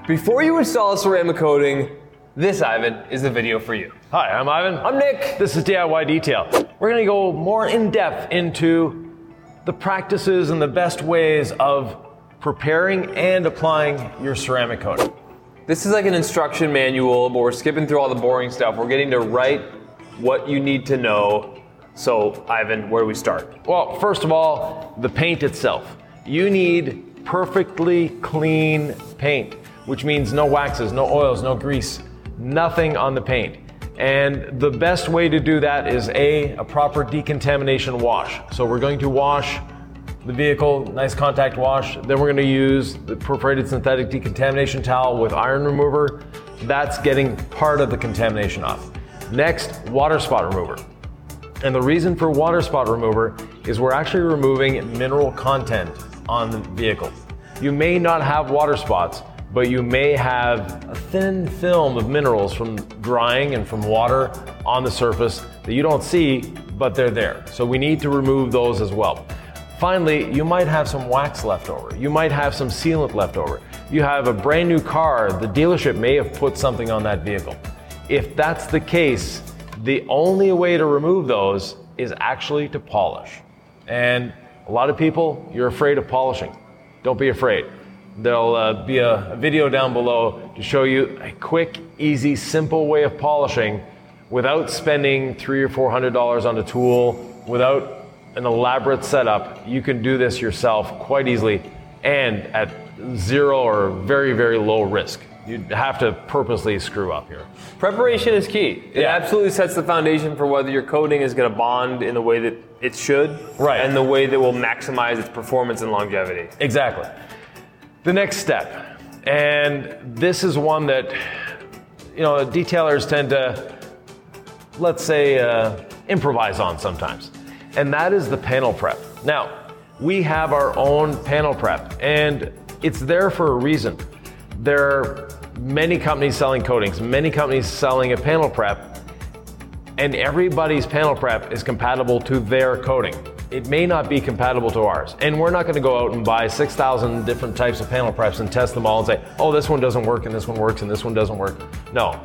Before you install a ceramic coating, this, Ivan, is the video for you. Hi, I'm Ivan. I'm Nick. This is DIY Detail. We're going to go more in depth into the practices and the best ways of preparing and applying your ceramic coating. This is like an instruction manual, but we're skipping through all the boring stuff. We're getting to write what you need to know. So, Ivan, where do we start? Well, first of all, the paint itself. You need perfectly clean paint, which means no waxes, no oils, no grease, nothing on the paint. And the best way to do that is a proper decontamination wash. So we're going to wash the vehicle, nice contact wash. Then we're going to use the perforated synthetic decontamination towel with iron remover. That's getting part of the contamination off. Next, water spot remover. And the reason for water spot remover is we're actually removing mineral content on the vehicle. You may not have water spots, but you may have a thin film of minerals from drying and from water on the surface that you don't see, but they're there. So we need to remove those as well. Finally, you might have some wax left over. You might have some sealant left over. You have a brand new car, the dealership may have put something on that vehicle. If that's the case, the only way to remove those is actually to polish. And a lot of people, you're afraid of polishing. Don't be afraid. There'll be a video down below to show you a quick, easy, simple way of polishing without spending $300 or $400 on a tool, without an elaborate setup. You can do this yourself quite easily and at zero or very, very low risk. You'd have to purposely screw up here. Preparation is key. It absolutely sets the foundation for whether your coating is going to bond in the way that it should, right, and the way that will maximize its performance and longevity. Exactly. The next step, and this is one that, detailers tend to, let's say, improvise on sometimes, and that is the panel prep. Now, we have our own panel prep, and it's there for a reason. There are many companies selling coatings, many companies selling a panel prep, and everybody's panel prep is compatible to their coating. It may not be compatible to ours. And we're not going to go out and buy 6,000 different types of panel preps and test them all and say, oh, this one doesn't work and this one works and this one doesn't work. No.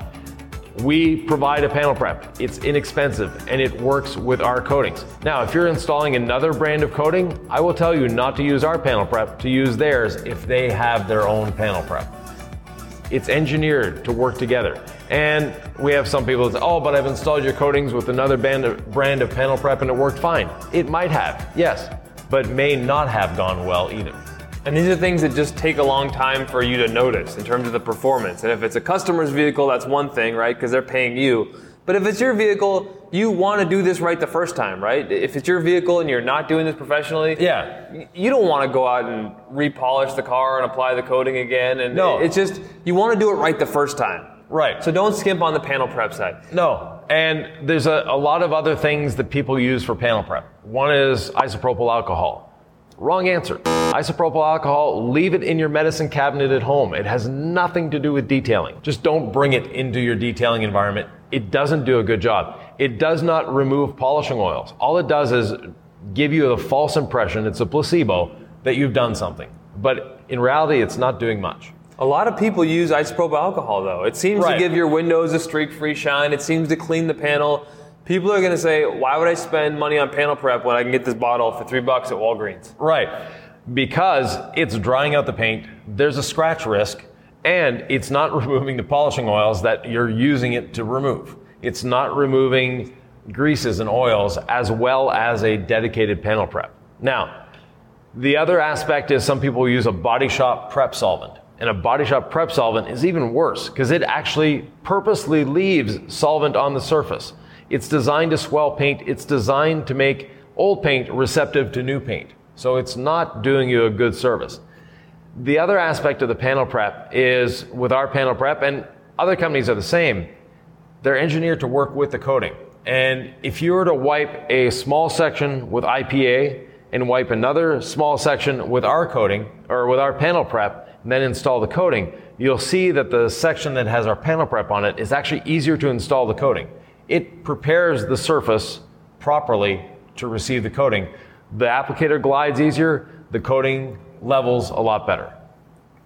We provide a panel prep. It's inexpensive and it works with our coatings. Now, if you're installing another brand of coating, I will tell you not to use our panel prep, to use theirs if they have their own panel prep. It's engineered to work together. And we have some people that say, oh, but I've installed your coatings with another brand of panel prep and it worked fine. It might have, yes, but may not have gone well either. And these are things that just take a long time for you to notice in terms of the performance. And if it's a customer's vehicle, that's one thing, right? Because they're paying you. But if it's your vehicle, you want to do this right the first time, right? If it's your vehicle and you're not doing this professionally, you don't want to go out and repolish the car and apply the coating again. And no. It's just, you want to do it right the first time. Right. So don't skimp on the panel prep side. No. And there's a lot of other things that people use for panel prep. One is isopropyl alcohol. Wrong answer. Isopropyl alcohol, leave it in your medicine cabinet at home. It has nothing to do with detailing. Just don't bring it into your detailing environment. It doesn't do a good job. It does not remove polishing oils. All it does is give you a false impression, it's a placebo, that you've done something. But in reality, it's not doing much. A lot of people use isopropyl alcohol though. It seems to give your windows a streak-free shine. It seems to clean the panel. People are going to say, why would I spend money on panel prep when I can get this bottle for $3 at Walgreens? Right. Because it's drying out the paint, there's a scratch risk, and it's not removing the polishing oils that you're using it to remove. It's not removing greases and oils as well as a dedicated panel prep. Now, the other aspect is some people use a body shop prep solvent. And a body shop prep solvent is even worse because it actually purposely leaves solvent on the surface. It's designed to swell paint. It's designed to make old paint receptive to new paint. So it's not doing you a good service. The other aspect of the panel prep is with our panel prep, and other companies are the same, they're engineered to work with the coating. And if you were to wipe a small section with IPA and wipe another small section with our coating or with our panel prep and then install the coating, you'll see that the section that has our panel prep on it is actually easier to install the coating. It prepares the surface properly to receive the coating. The applicator glides easier, the coating levels a lot better.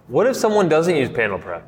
What if someone doesn't use panel prep?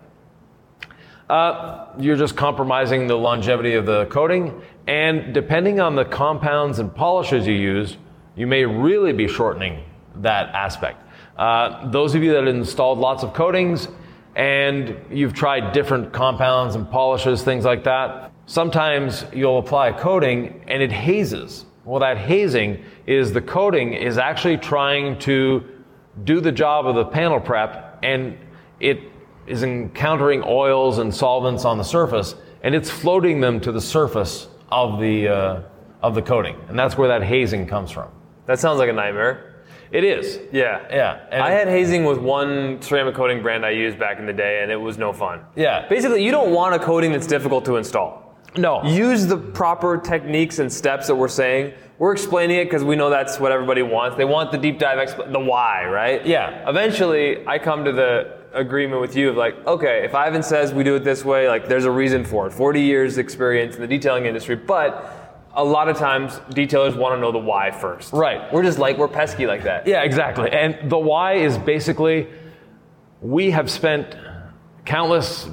You're just compromising the longevity of the coating, and depending on the compounds and polishes you use, you may really be shortening that aspect. Those of you that have installed lots of coatings and you've tried different compounds and polishes, things like that, sometimes you'll apply a coating and it hazes. Well, that hazing is the coating is actually trying to do the job of the panel prep, and it is encountering oils and solvents on the surface, and it's floating them to the surface of the coating, and that's where that hazing comes from. That sounds like a nightmare. It is. Yeah. And I had hazing with one ceramic coating brand I used back in the day, and it was no fun. Yeah. Basically, you don't want a coating that's difficult to install. No. Use the proper techniques and steps that we're saying. We're explaining it because we know that's what everybody wants. They want the deep dive, the why, right? Yeah. Eventually, I come to the agreement with you of like, okay, if Ivan says we do it this way, like there's a reason for it. 40 years experience in the detailing industry, but a lot of times detailers want to know the why first. Right. We're pesky like that. Yeah, exactly. And the why is basically, we have spent countless,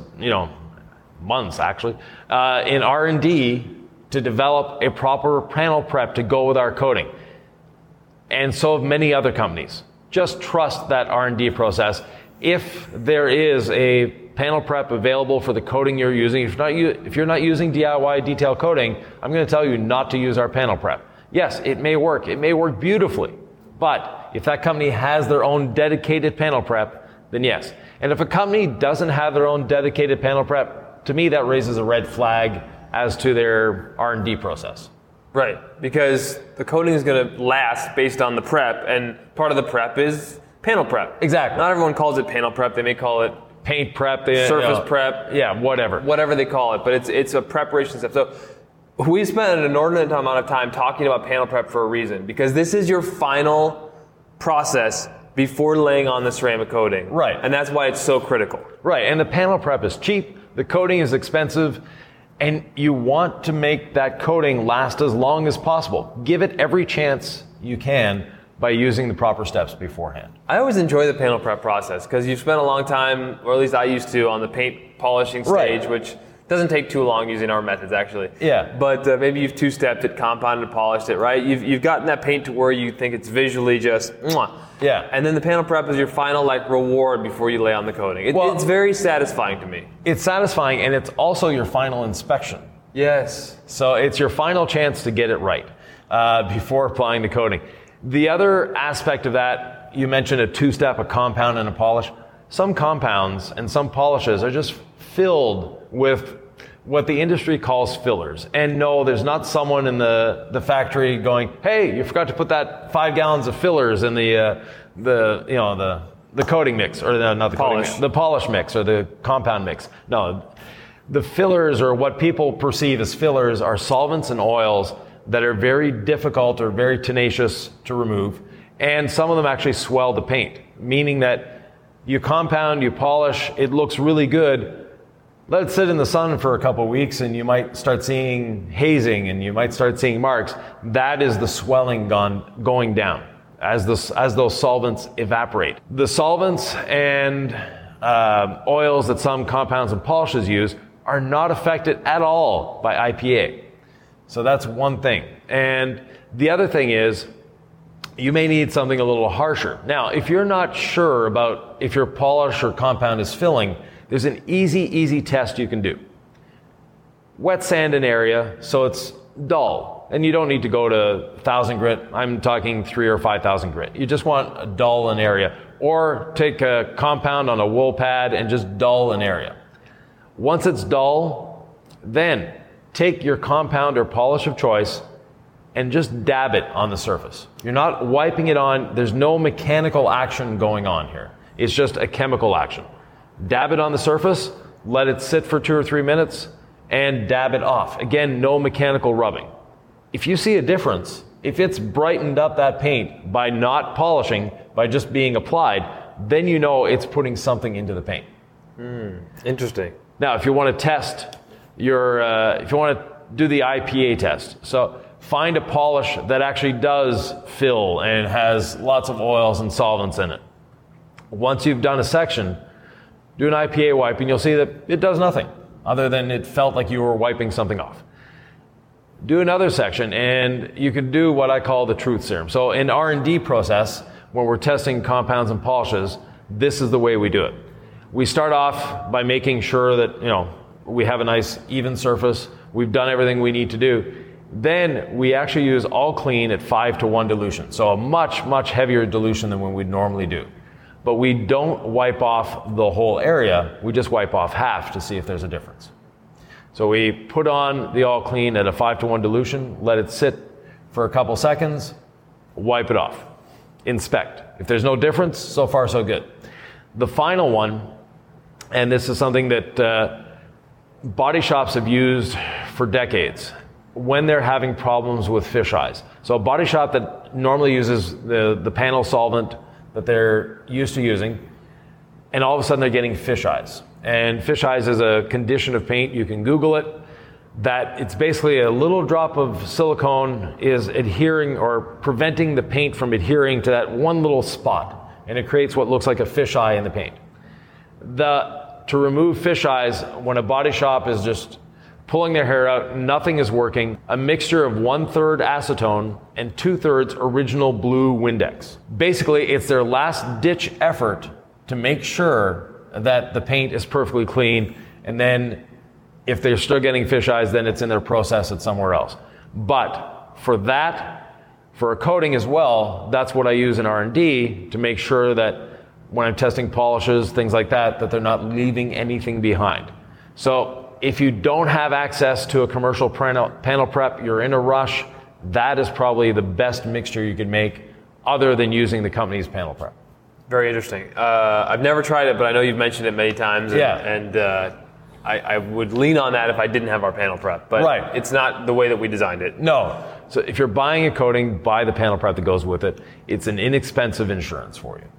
months actually, in R&D to develop a proper panel prep to go with our coating. And so have many other companies. Just trust that R&D process. If there is a panel prep available for the coating you're using, if you're not using DIY detail coating, I'm going to tell you not to use our panel prep. Yes, it may work. It may work beautifully. But if that company has their own dedicated panel prep, then yes. And if a company doesn't have their own dedicated panel prep, to me that raises a red flag as to their R&D process. Right, because the coating is going to last based on the prep, and part of the prep is panel prep. Exactly. Not everyone calls it panel prep. They may call it paint prep, surface prep. Yeah, whatever they call it, but it's a preparation step. So we spent an inordinate amount of time talking about panel prep for a reason, because this is your final process before laying on the ceramic coating. Right. And that's why it's so critical. Right, and the panel prep is cheap, the coating is expensive, and you want to make that coating last as long as possible. Give it every chance you can by using the proper steps beforehand. I always enjoy the panel prep process because you've spent a long time, or at least I used to, on the paint polishing stage, Right. which doesn't take too long using our methods actually. Yeah. But maybe you've two-stepped it, compounded, polished it, right? You've gotten that paint to where you think it's visually just mwah. Yeah. And then the panel prep is your final reward before you lay on the coating. It's very satisfying to me. It's satisfying, and it's also your final inspection. Yes. So it's your final chance to get it right before applying the coating. The other aspect of that, you mentioned a two-step, a compound and a polish. Some compounds and some polishes are just filled with what the industry calls fillers. And no, there's not someone in the factory going, hey, you forgot to put that 5 gallons of fillers in the coating mix, or not the Polish. coating mix, the polish mix or the compound mix. No, the fillers, or what people perceive as fillers, are solvents and oils that are very difficult or very tenacious to remove. And some of them actually swell the paint, meaning that you compound, you polish, it looks really good. Let it sit in the sun for a couple of weeks and you might start seeing hazing and you might start seeing marks. That is the swelling going down as those solvents evaporate. The solvents and oils that some compounds and polishes use are not affected at all by IPA. So that's one thing. And the other thing is, you may need something a little harsher. Now, if you're not sure about if your polish or compound is filling, there's an easy test you can do. Wet sand an area so it's dull. And you don't need to go to 1,000 grit. I'm talking 3,000 or 5,000 grit. You just want a dull an area. Or take a compound on a wool pad and just dull an area. Once it's dull, then take your compound or polish of choice and just dab it on the surface. You're not wiping it on. There's no mechanical action going on here. It's just a chemical action. Dab it on the surface, let it sit for 2 or 3 minutes, and dab it off. Again, no mechanical rubbing. If you see a difference, if it's brightened up that paint by not polishing, by just being applied, then you know it's putting something into the paint. Interesting. Now, if you want to test if you want to do the IPA test, so find a polish that actually does fill and has lots of oils and solvents in it. Once you've done a section, do an IPA wipe, and you'll see that it does nothing other than it felt like you were wiping something off. Do another section, and you can do what I call the truth serum. So in R&D process, when we're testing compounds and polishes, this is the way we do it. We start off by making sure that, we have a nice even surface. We've done everything we need to do. Then we actually use all clean at 5-to-1 dilution. So a much, much heavier dilution than what we'd normally do. But we don't wipe off the whole area. We just wipe off half to see if there's a difference. So we put on the all clean at a 5-to-1 dilution, let it sit for a couple seconds, wipe it off, inspect. If there's no difference, so far so good. The final one, and this is something that body shops have used for decades when they're having problems with fish eyes. So a body shop that normally uses the panel solvent that they're used to using, and all of a sudden they're getting fish eyes. And fish eyes is a condition of paint, you can Google it, that it's basically a little drop of silicone is adhering or preventing the paint from adhering to that one little spot, and it creates what looks like a fish eye in the paint. To remove fish eyes, when a body shop is just pulling their hair out, nothing is working, a mixture of 1/3 acetone and 2/3 original blue Windex. Basically, it's their last ditch effort to make sure that the paint is perfectly clean, and then if they're still getting fish eyes, then it's in their process at somewhere else. But for a coating as well, that's what I use in R&D to make sure that when I'm testing polishes, things like that they're not leaving anything behind. So if you don't have access to a commercial panel prep, you're in a rush, that is probably the best mixture you could make other than using the company's panel prep. Very interesting. I've never tried it, but I know you've mentioned it many times. And I would lean on that if I didn't have our panel prep. But right. It's not the way that we designed it. No. So if you're buying a coating, buy the panel prep that goes with it. It's an inexpensive insurance for you.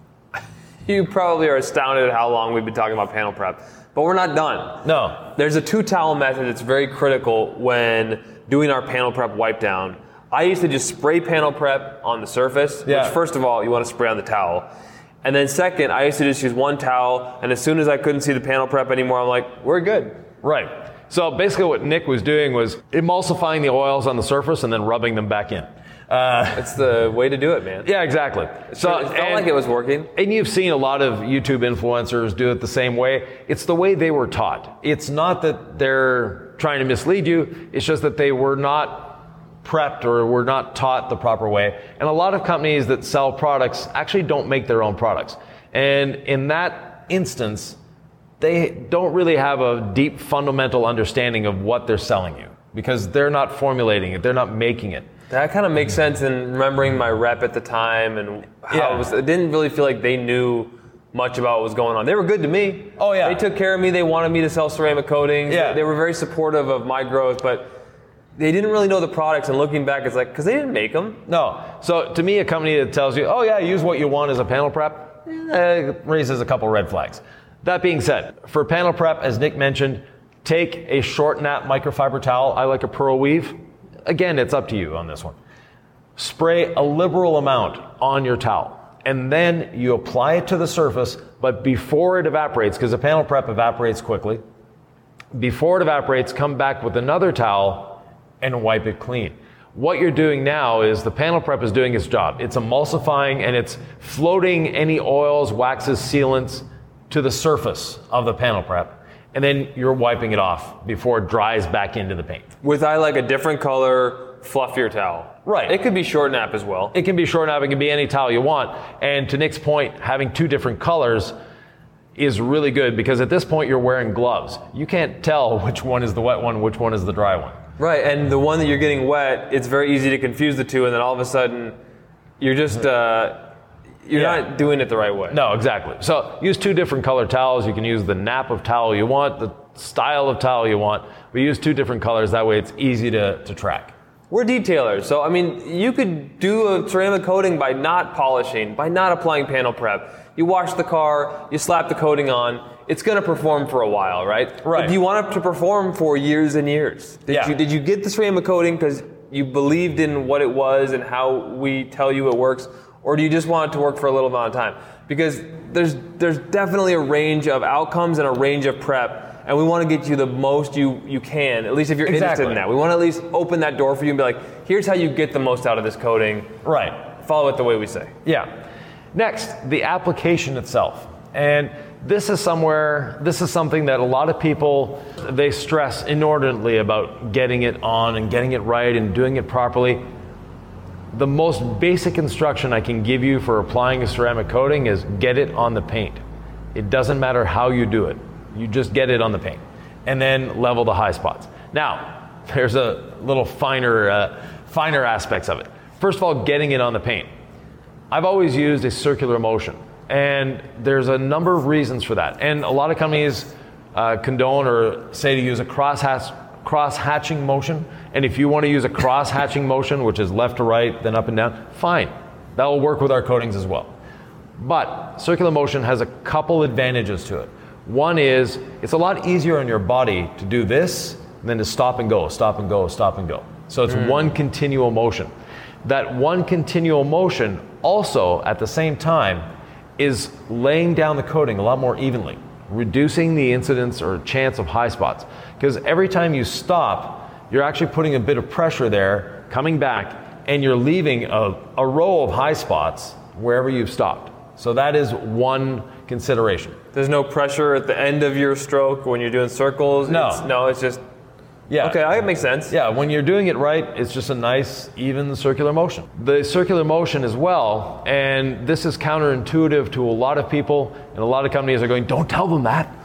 You probably are astounded at how long we've been talking about panel prep. But we're not done. No. There's a 2-towel method that's very critical when doing our panel prep wipe down. I used to just spray panel prep on the surface, which first of all, you want to spray on the towel. And then second, I used to just use one towel, and as soon as I couldn't see the panel prep anymore, I'm like, we're good. Right. So basically what Nick was doing was emulsifying the oils on the surface and then rubbing them back in. It's the way to do it, man. Yeah, exactly. So it felt like it was working. And you've seen a lot of YouTube influencers do it the same way. It's the way they were taught. It's not that they're trying to mislead you. It's just that they were not prepped or were not taught the proper way. And a lot of companies that sell products actually don't make their own products. And in that instance, they don't really have a deep fundamental understanding of what they're selling you because they're not formulating it. They're not making it. That kind of makes sense in remembering my rep at the time and how it didn't really feel like they knew much about what was going on. They were good to me. Oh, yeah. They took care of me. They wanted me to sell ceramic coatings. Yeah. They were very supportive of my growth, but they didn't really know the products. And looking back, it's like, because they didn't make them. No. So to me, a company that tells you, oh yeah, use what you want as a panel prep, raises a couple red flags. That being said, for panel prep, as Nick mentioned, take a short nap microfiber towel. I like a pearl weave. Again, it's up to you on this one. Spray a liberal amount on your towel, and then you apply it to the surface, but before it evaporates, because the panel prep evaporates quickly, before it evaporates, come back with another towel and wipe it clean. What you're doing now is the panel prep is doing its job. It's emulsifying and it's floating any oils, waxes, sealants to the surface of the panel prep. And then you're wiping it off before it dries back into the paint. With I like a different color, fluffier towel. Right. It could be short nap as well. It can be short nap, it can be any towel you want. And to Nick's point, having 2 different colors is really good because at this point you're wearing gloves. You can't tell which one is the wet one, which one is the dry one. Right, and the one that you're getting wet, it's very easy to confuse the two, and then all of a sudden you're just you're not doing it the right way. No, exactly. So use 2 different color towels. You can use the nap of towel you want, the style of towel you want. We use 2 different colors. That way it's easy to track. We're detailers. So, I mean, you could do a ceramic coating by not polishing, by not applying panel prep. You wash the car, you slap the coating on. It's going to perform for a while, right? Right. But do you want it to perform for years and years? Did you get the ceramic coating because you believed in what it was and how we tell you it works? Or do you just want it to work for a little amount of time? Because there's definitely a range of outcomes and a range of prep, and we want to get you the most you can, at least if you're interested in that. We want to at least open that door for you and be like, here's how you get the most out of this coating. Right. Follow it the way we say. Yeah. Next, the application itself. And this is something that a lot of people, they stress inordinately about getting it on and getting it right and doing it properly. The most basic instruction I can give you for applying a ceramic coating is get it on the paint. It doesn't matter how you do it. You just get it on the paint and then level the high spots. Now, there's a little finer aspects of it. First of all, getting it on the paint. I've always used a circular motion, and there's a number of reasons for that. And a lot of companies condone or say to use a cross-hatching motion. And if you want to use a cross-hatching motion, which is left to right, then up and down, fine. That will work with our coatings as well. But circular motion has a couple advantages to it. One is it's a lot easier on your body to do this than to stop and go, stop and go, stop and go. So it's one continual motion. That one continual motion also, at the same time, is laying down the coating a lot more evenly, reducing the incidence or chance of high spots. Because every time you stop, you're actually putting a bit of pressure there, coming back, and you're leaving a row of high spots wherever you've stopped. So that is one consideration. There's no pressure at the end of your stroke when you're doing circles? No. It's just... Yeah. Okay, that makes sense. Yeah, when you're doing it right, it's just a nice, even circular motion. The circular motion as well, and this is counterintuitive to a lot of people, and a lot of companies are going, don't tell them that,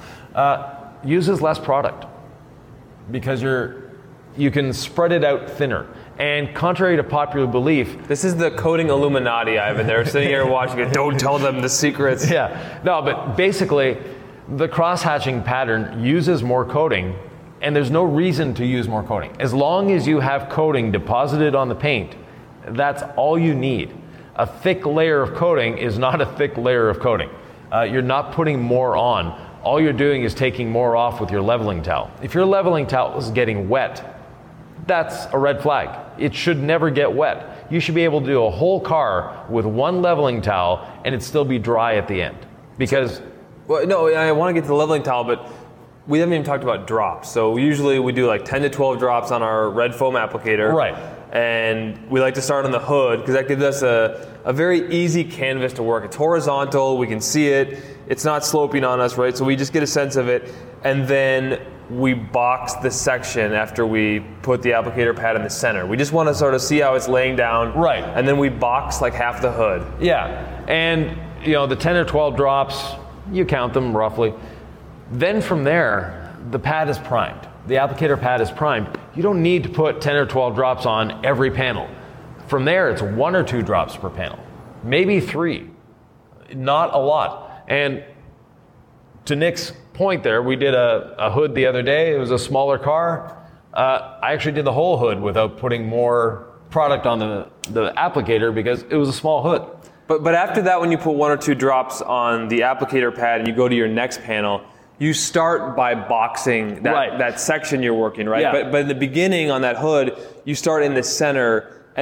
uses less product because you can spread it out thinner. And contrary to popular belief... This is the coating Illuminati, Ivan. They're sitting here watching it. Don't tell them the secrets. Yeah. No, but basically, the cross-hatching pattern uses more coating, and there's no reason to use more coating. As long as you have coating deposited on the paint, that's all you need. A thick layer of coating is not a thick layer of coating. You're not putting more on. All you're doing is taking more off with your leveling towel. If your leveling towel is getting wet, that's a red flag. It should never get wet. You should be able to do a whole car with one leveling towel and it still be dry at the end. Because... Well, no, I want to get to the leveling towel, but we haven't even talked about drops. So usually we do like 10 to 12 drops on our red foam applicator. Right. And we like to start on the hood because that gives us a very easy canvas to work. It's horizontal, we can see it, it's not sloping on us, right? So we just get a sense of it. And then we box the section after we put the applicator pad in the center. We just want to sort of see how it's laying down. Right. And then we box like half the hood. Yeah. And, the 10 or 12 drops, you count them roughly. Then from there, the pad is primed. The applicator pad is primed. You don't need to put 10 or 12 drops on every panel. From there, it's 1 or 2 drops per panel. Maybe 3. Not a lot. And to Nick's point there, we did a hood the other day. It was a smaller car. I actually did the whole hood without putting more product on the applicator because it was a small hood. But after that, when you put 1 or 2 drops on the applicator pad and you go to your next panel, you start by boxing that section you're working, right? Yeah. But in the beginning on that hood, you start in the center, and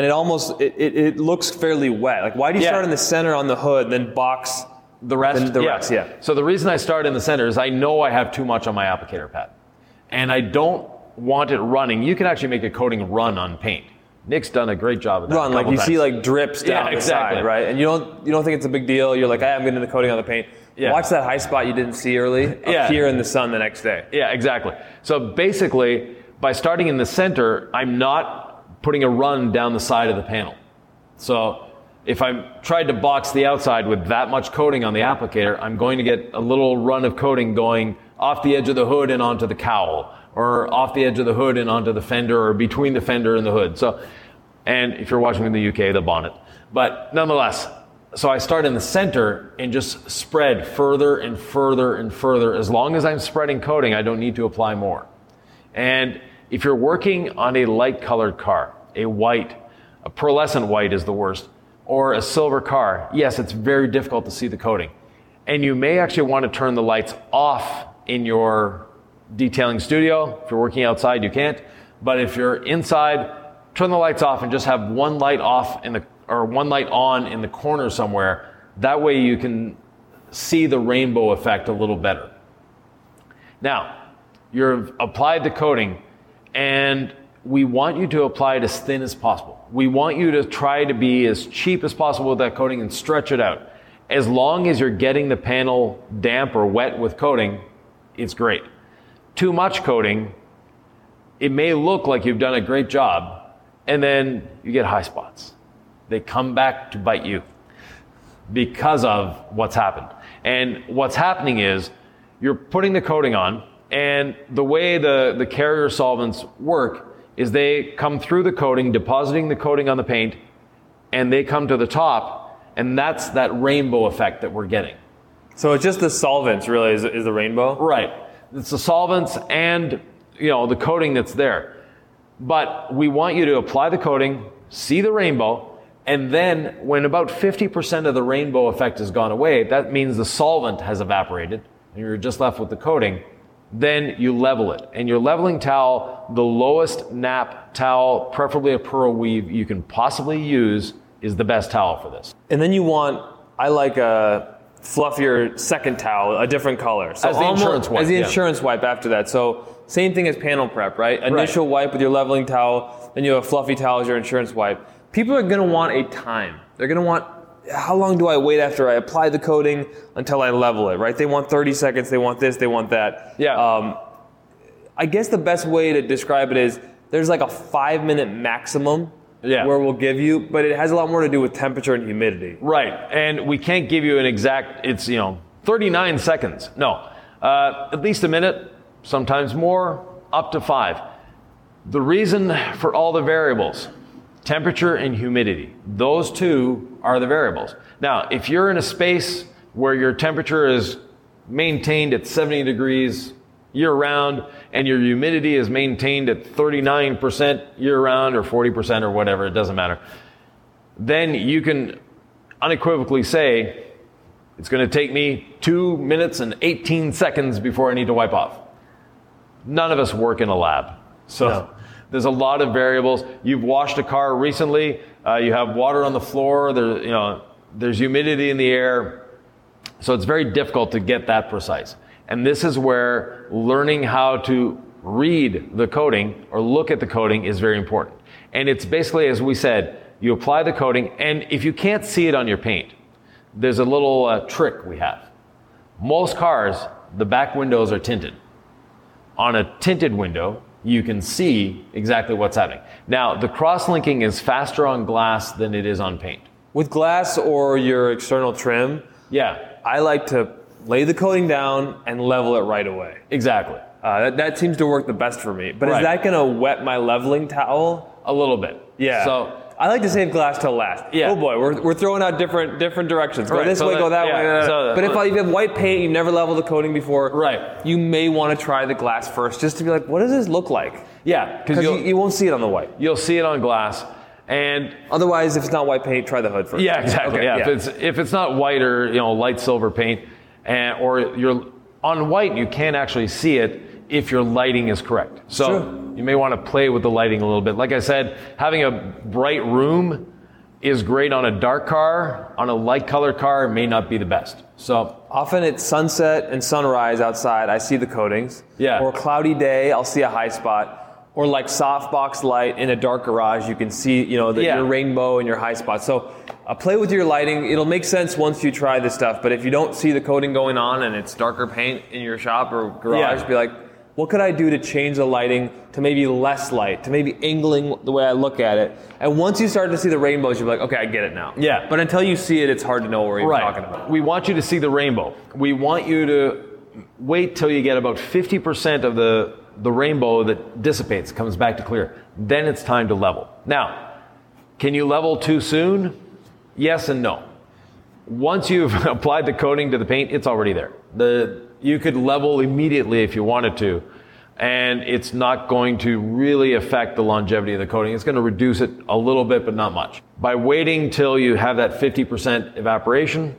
it looks fairly wet. Like, why do you start in the center on the hood, then box the rest? The rest, yeah. So the reason I start in the center is I know I have too much on my applicator pad, and I don't want it running. You can actually make a coating run on paint. Nick's done a great job of that. Run, like you see like drips down the exactly. side, right? And you don't think it's a big deal. You're like, I'm getting the coating on the paint. Yeah. Watch that high spot you didn't see early appear in the sun the next day. Yeah, exactly. So basically, by starting in the center, I'm not putting a run down the side of the panel. So if I tried to box the outside with that much coating on the applicator, I'm going to get a little run of coating going off the edge of the hood and onto the cowl, or off the edge of the hood and onto the fender, or between the fender and the hood. So, and if you're watching in the UK, the bonnet. But nonetheless, so I start in the center and just spread further and further and further. As long as I'm spreading coating, I don't need to apply more. And if you're working on a light colored car, a pearlescent white is the worst, or a silver car, yes, it's very difficult to see the coating. And you may actually want to turn the lights off in your detailing studio. If you're working outside, you can't. But if you're inside, turn the lights off and just have one light off or one light on in the corner somewhere. That way you can see the rainbow effect a little better. Now, you've applied the coating, and we want you to apply it as thin as possible. We want you to try to be as cheap as possible with that coating and stretch it out. As long as you're getting the panel damp or wet with coating, it's great. Too much coating, it may look like you've done a great job, and then you get high spots. They come back to bite you because of what's happened. And what's happening is you're putting the coating on, and the way the carrier solvents work is they come through the coating, depositing the coating on the paint, and they come to the top, and that's that rainbow effect that we're getting. So it's just the solvents really is the rainbow? Right. It's the solvents and the coating that's there. But we want you to apply the coating, see the rainbow, and then when about 50% of the rainbow effect has gone away, that means the solvent has evaporated and you're just left with the coating. Then you level it. And your leveling towel, the lowest nap towel, preferably a pearl weave you can possibly use, is the best towel for this. And then I like a fluffier second towel, a different color. So as the insurance wipe. As the insurance wipe after that. So same thing as panel prep, right? Initial wipe with your leveling towel, then you have a fluffy towel as your insurance wipe. People are going to want a time. They're going to want, how long do I wait after I apply the coating until I level it, right? They want 30 seconds, they want this, they want that. Yeah. I guess the best way to describe it is there's like a 5-minute maximum where we'll give you, but it has a lot more to do with temperature and humidity. Right, and we can't give you an exact, it's 39 seconds. No, at least a minute, sometimes more, up to 5. The reason for all the variables, temperature and humidity, those two are the variables. Now, if you're in a space where your temperature is maintained at 70 degrees year-round and your humidity is maintained at 39% year-round or 40% or whatever, it doesn't matter, then you can unequivocally say, it's going to take me 2 minutes and 18 seconds before I need to wipe off. None of us work in a lab. So there's a lot of variables. You've washed a car recently, you have water on the floor, there's humidity in the air, so it's very difficult to get that precise. And this is where learning how to read the coating or look at the coating is very important. And it's basically, as we said, you apply the coating, and if you can't see it on your paint, there's a little trick we have. Most cars, the back windows are tinted. On a tinted window, you can see exactly what's happening. Now, the cross-linking is faster on glass than it is on paint. With glass or your external trim, I like to lay the coating down and level it right away. Exactly. That seems to work the best for me. But is that going to wet my leveling towel? A little bit. Yeah. So I like to save glass till last. Yeah. Oh boy, we're throwing out different directions. Go this way, go that way. But if you have white paint, you've never leveled the coating before, you may want to try the glass first just to be like, what does this look like? Yeah. Because you won't see it on the white. You'll see it on glass. And otherwise, if it's not white paint, try the hood first. Yeah, exactly. If it's not white or light silver paint, or you're on white, you can't actually see it if your lighting is correct. So you may want to play with the lighting a little bit. Like I said, having a bright room is great on a dark car. On a light colored car, it may not be the best. So often it's sunset and sunrise outside, I see the coatings. Yeah. Or a cloudy day, I'll see a high spot. Or like softbox light in a dark garage, you can see your rainbow and your high spot. So play with your lighting. It'll make sense once you try this stuff. But if you don't see the coating going on and it's darker paint in your shop or garage, be like, what could I do to change the lighting to maybe less light, to maybe angling the way I look at it? And once you start to see the rainbows, you're like, okay, I get it now. Yeah. But until you see it, it's hard to know what you're talking about. We want you to see the rainbow. We want you to wait till you get about 50% of the rainbow that dissipates, comes back to clear. Then it's time to level. Now, can you level too soon? Yes and no. Once you've applied the coating to the paint, it's already there. You could level immediately if you wanted to, and it's not going to really affect the longevity of the coating. It's going to reduce it a little bit, but not much. By waiting till you have that 50% evaporation,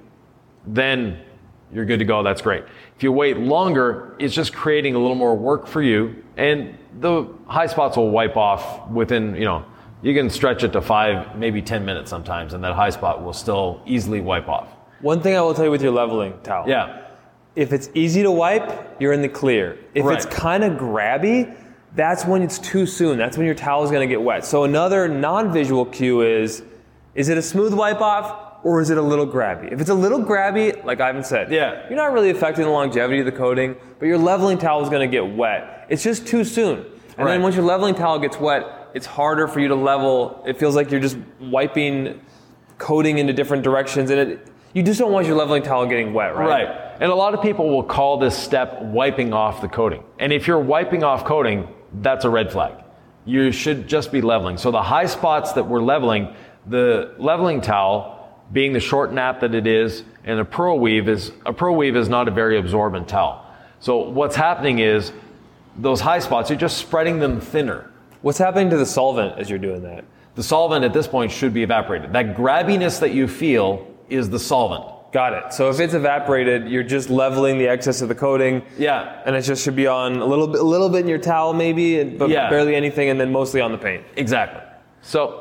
then you're good to go. That's great. If you wait longer, it's just creating a little more work for you, and the high spots will wipe off within, You can stretch it to 5, maybe 10 minutes sometimes, and that high spot will still easily wipe off. One thing I will tell you with your leveling towel. Yeah. If it's easy to wipe, you're in the clear. If Right. it's kind of grabby, that's when it's too soon. That's when your towel is going to get wet. So another non-visual cue is it a smooth wipe off or is it a little grabby? If it's a little grabby, like Ivan said, Yeah. you're not really affecting the longevity of the coating, but your leveling towel is going to get wet. It's just too soon. And Right. then once your leveling towel gets wet, it's harder for you to level. It feels like you're just wiping coating into different directions, and you just don't want your leveling towel getting wet, right? Right. And a lot of people will call this step wiping off the coating. And if you're wiping off coating, that's a red flag. You should just be leveling. So the high spots that we're leveling, the leveling towel, being the short nap that it is, and a pro weave is not a very absorbent towel. So what's happening is those high spots, you're just spreading them thinner. What's happening to the solvent as you're doing that? The solvent at this point should be evaporated. That grabbiness that you feel is the solvent. Got it. So if it's evaporated, you're just leveling the excess of the coating. Yeah. And it just should be on a little bit in your towel maybe, but Yeah. barely anything, and then mostly on the paint. Exactly. So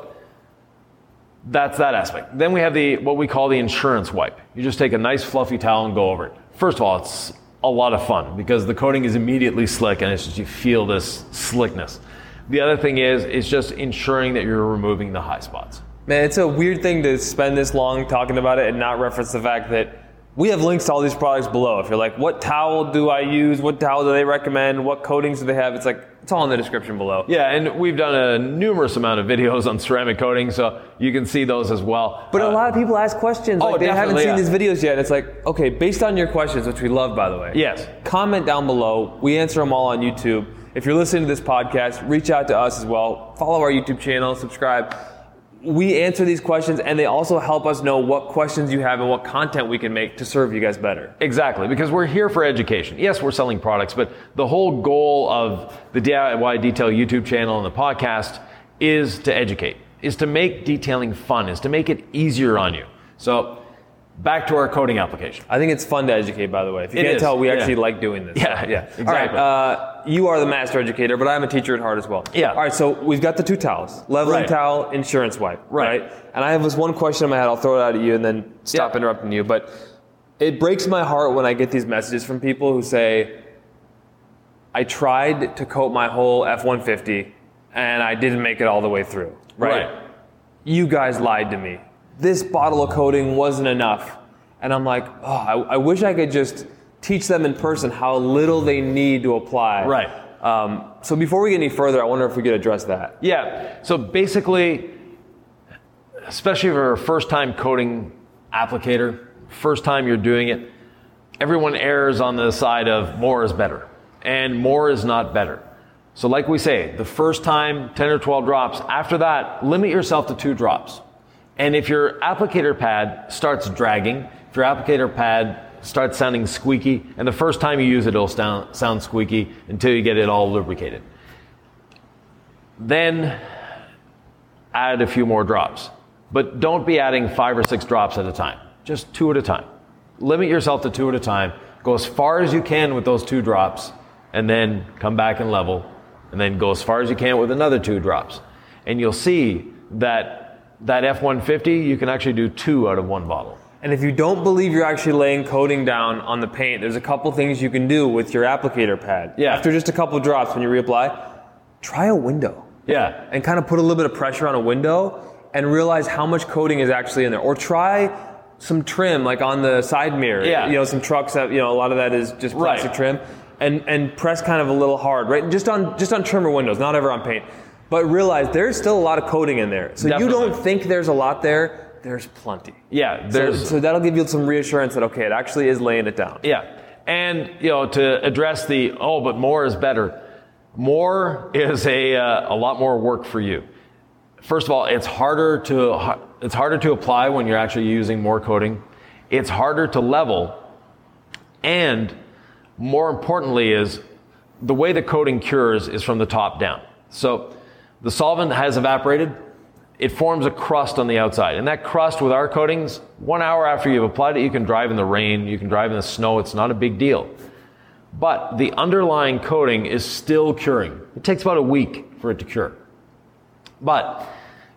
that's that aspect. Then we have what we call the insurance wipe. You just take a nice fluffy towel and go over it. First of all, it's a lot of fun because the coating is immediately slick and it's just you feel this slickness. The other thing is it's just ensuring that you're removing the high spots. Man, it's a weird thing to spend this long talking about it and not reference the fact that we have links to all these products below. If you're like, what towel do I use? What towel do they recommend? What coatings do they have? It's like, it's all in the description below. Yeah, and we've done a numerous amount of videos on ceramic coating, so you can see those as well. But a lot of people ask questions. Like they haven't seen these videos yet. It's like, okay, based on your questions, which we love, by the way. Yes. Comment down below. We answer them all on YouTube. If you're listening to this podcast, reach out to us as well. Follow our YouTube channel, subscribe. We answer these questions, and they also help us know what questions you have and what content we can make to serve you guys better. Exactly, because we're here for education. Yes, we're selling products, but the whole goal of the DIY Detail YouTube channel and the podcast is to educate, is to make detailing fun, is to make it easier on you. So back to our coating application. I think it's fun to educate, by the way. If you can't tell, we actually like doing this. Yeah, so, yeah. exactly. All right, you are the master educator, but I'm a teacher at heart as well. Yeah. All right, so we've got the two towels. Leveling towel, insurance wipe. Right. And I have this one question in my head. I'll throw it out at you and then stop interrupting you. But it breaks my heart when I get these messages from people who say, I tried to coat my whole F-150 and I didn't make it all the way through. Right. You guys lied to me. This bottle of coating wasn't enough. And I'm like, oh, I wish I could just teach them in person how little they need to apply. Right. So before we get any further, I wonder if we could address that. Yeah. So basically, especially if you're a first-time coating applicator, first time you're doing it, everyone errs on the side of more is better. And more is not better. So like we say, the first time, 10 or 12 drops. After that, limit yourself to 2 drops. And if your applicator pad starts dragging, if your applicator pad starts sounding squeaky, and the first time you use it, it'll sound squeaky until you get it all lubricated. Then add a few more drops. But don't be adding 5 or 6 drops at a time. Just 2 at a time. Limit yourself to 2 at a time. Go as far as you can with those 2 drops, and then come back and level, and then go as far as you can with another 2 drops. And you'll see that F-150, you can actually do 2 out of 1 bottle. And if you don't believe you're actually laying coating down on the paint, there's a couple things you can do with your applicator pad. Yeah. After just a couple drops when you reapply, try a window. Yeah. And kind of put a little bit of pressure on a window and realize how much coating is actually in there. Or try some trim, like on the side mirror. Yeah. You know, some trucks have, a lot of that is just plastic trim. And press kind of a little hard, right? Just on trim or windows, not ever on paint. But realize there's still a lot of coating in there. So Definitely. You don't think there's a lot there, there's plenty. Yeah. So that'll give you some reassurance that, okay, it actually is laying it down. Yeah. And, to address but more is better. More is a lot more work for you. First of all, it's harder to apply when you're actually using more coating. It's harder to level. And more importantly is the way the coating cures is from the top down. So the solvent has evaporated. It forms a crust on the outside. And that crust with our coatings, 1 hour after you've applied it, you can drive in the rain, you can drive in the snow. It's not a big deal. But the underlying coating is still curing. It takes about a week for it to cure. But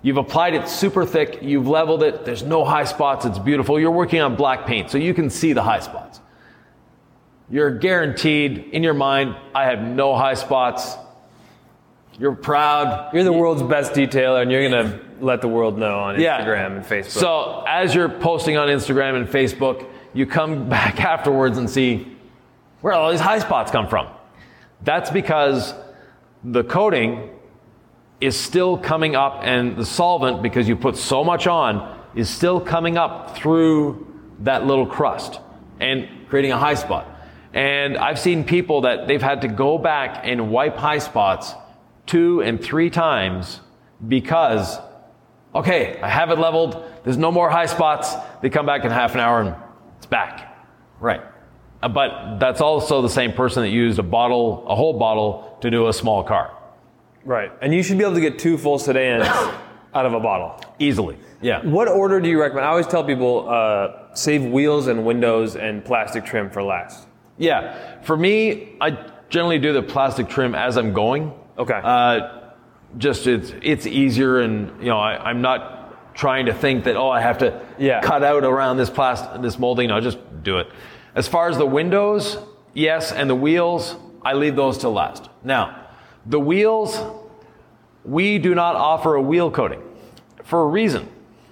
You've applied it super thick, you've leveled it, there's no high spots, it's beautiful. You're working on black paint, so you can see the high spots. You're guaranteed in your mind, I have no high spots. You're proud. You're the world's best detailer, and you're going to let the world know on Instagram and Facebook. So as you're posting on Instagram and Facebook, you come back afterwards and see, where all these high spots come from? That's because the coating is still coming up, and the solvent, because you put so much on, is still coming up through that little crust and creating a high spot. And I've seen people that they've had to go back and wipe high spots 2 and 3 times because, okay, I have it leveled, there's no more high spots. They come back in half an hour and it's back. Right. But that's also the same person that used a whole bottle to do a small car. Right. And you should be able to get 2 full sedans out of a bottle. Easily. Yeah. What order do you recommend? I always tell people, save wheels and windows and plastic trim for last. Yeah. For me, I generally do the plastic trim as I'm going. Okay. Just it's easier, and I'm not trying to think that I have to cut out around this molding. No, just do it. As far as the windows, yes, and the wheels, I leave those till last. Now, the wheels, we do not offer a wheel coating for a reason.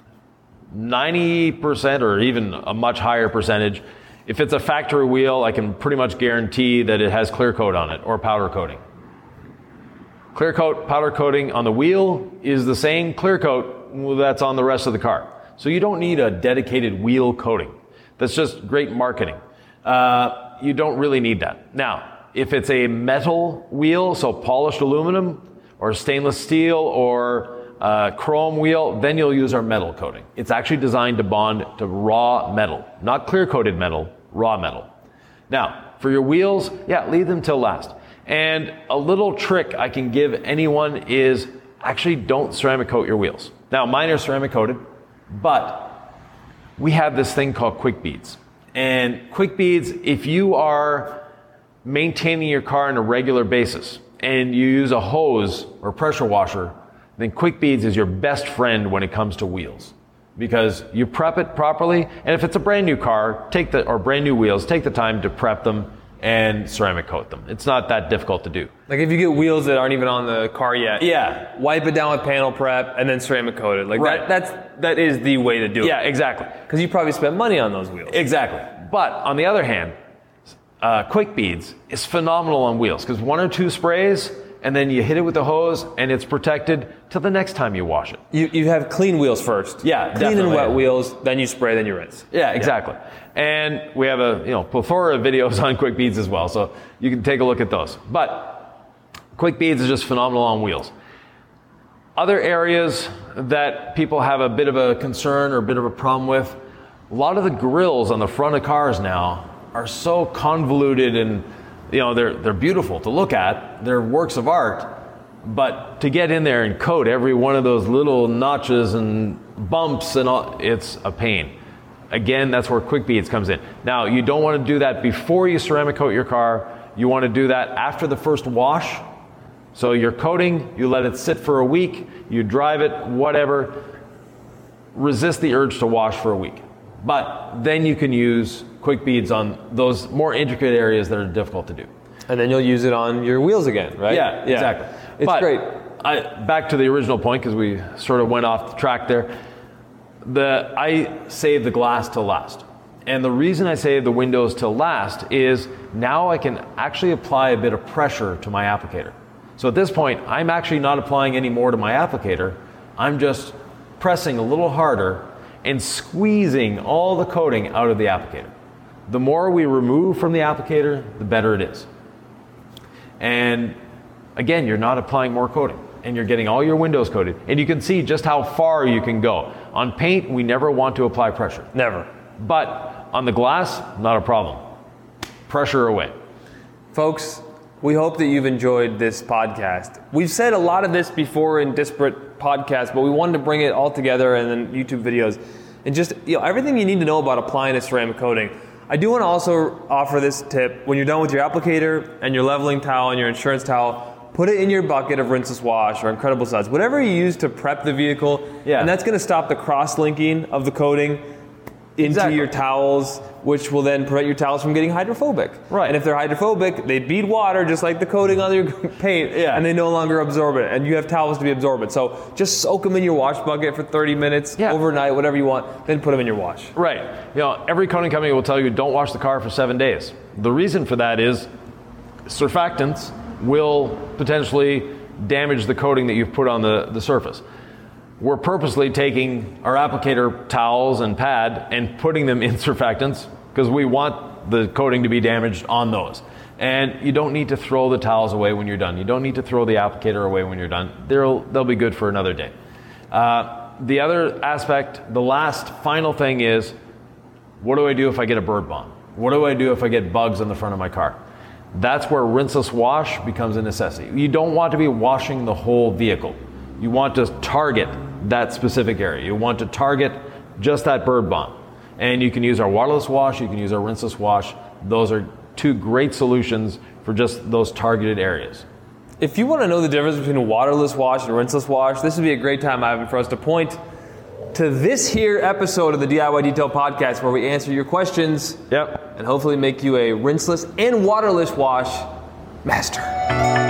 90% or even a much higher percentage, if it's a factory wheel, I can pretty much guarantee that it has clear coat on it or powder coating. Clear coat, powder coating on the wheel is the same clear coat that's on the rest of the car. So you don't need a dedicated wheel coating. That's just great marketing. You don't really need that. Now, if it's a metal wheel, so polished aluminum or stainless steel or chrome wheel, then you'll use our metal coating. It's actually designed to bond to raw metal, not clear coated metal, raw metal. Now, for your wheels, leave them till last. And a little trick I can give anyone is actually don't ceramic coat your wheels. Now, mine are ceramic coated, but we have this thing called quick beads. And quick beads, if you are maintaining your car on a regular basis and you use a hose or pressure washer, then quick beads is your best friend when it comes to wheels, because you prep it properly. And if it's a brand new car, or brand new wheels, take the time to prep them and ceramic coat them. It's not that difficult to do. Like if you get wheels that aren't even on the car yet, wipe it down with panel prep and then ceramic coat it. Like right. that is the way to do it. Yeah, exactly. Because you probably spent money on those wheels. Exactly. But on the other hand, quick beads is phenomenal on wheels, because 1 or 2 sprays and then you hit it with the hose and it's protected till the next time you wash it. You have clean wheels first. Yeah, clean and wet wheels, then you spray, then you rinse. Yeah, exactly. Yeah. And we have a plethora of videos on quick beads as well, so you can take a look at those. But quick beads is just phenomenal on wheels. Other areas that people have a bit of a concern or a bit of a problem with, a lot of the grills on the front of cars now are so convoluted, and they're beautiful to look at, they're works of art, but to get in there and coat every one of those little notches and bumps and all, it's a pain. Again, that's where quick beads comes in. Now, you don't want to do that before you ceramic coat your car. You want to do that after the first wash. So you're coating, you let it sit for a week, you drive it, whatever. Resist the urge to wash for a week. But then you can use quick beads on those more intricate areas that are difficult to do. And then you'll use it on your wheels again, right? Yeah, exactly. It's great. Back to the original point, because we sort of went off the track there. I save the glass till last. And the reason I save the windows till last is now I can actually apply a bit of pressure to my applicator. So at this point, I'm actually not applying any more to my applicator. I'm just pressing a little harder and squeezing all the coating out of the applicator. The more we remove from the applicator, the better it is. And again, you're not applying more coating, and you're getting all your windows coated. And you can see just how far you can go. On paint, we never want to apply pressure. Never. But on the glass, not a problem. Pressure away. Folks, we hope that you've enjoyed this podcast. We've said a lot of this before in disparate podcasts, but we wanted to bring it all together and then YouTube videos. And just everything you need to know about applying a ceramic coating. I do want to also offer this tip. When you're done with your applicator and your leveling towel and your insurance towel, put it in your bucket of rinseless wash or Incredible Suds, whatever you use to prep the vehicle, and that's going to stop the cross-linking of the coating into your towels, which will then prevent your towels from getting hydrophobic. Right. And if they're hydrophobic, they bead water just like the coating on your paint, and they no longer absorb it. And you have towels to be absorbent. So just soak them in your wash bucket for 30 minutes, overnight, whatever you want, then put them in your wash. Right. Every coating company will tell you don't wash the car for 7 days. The reason for that is surfactants will potentially damage the coating that you've put on the surface. We're purposely taking our applicator towels and pad and putting them in surfactants because we want the coating to be damaged on those. And you don't need to throw the towels away when you're done. You don't need to throw the applicator away when you're done. They'll be good for another day. The other aspect, the last final thing is, what do I do if I get a bird bomb? What do I do if I get bugs on the front of my car? That's where rinseless wash becomes a necessity. You don't want to be washing the whole vehicle. You want to target that specific area. You want to target just that bird bomb. And you can use our waterless wash, you can use our rinseless wash. Those are two great solutions for just those targeted areas. If you want to know the difference between a waterless wash and a rinseless wash, this would be a great time, Ivan, for us to point to this here episode of the DIY Detail Podcast where we answer your questions and hopefully make you a rinseless and waterless wash master.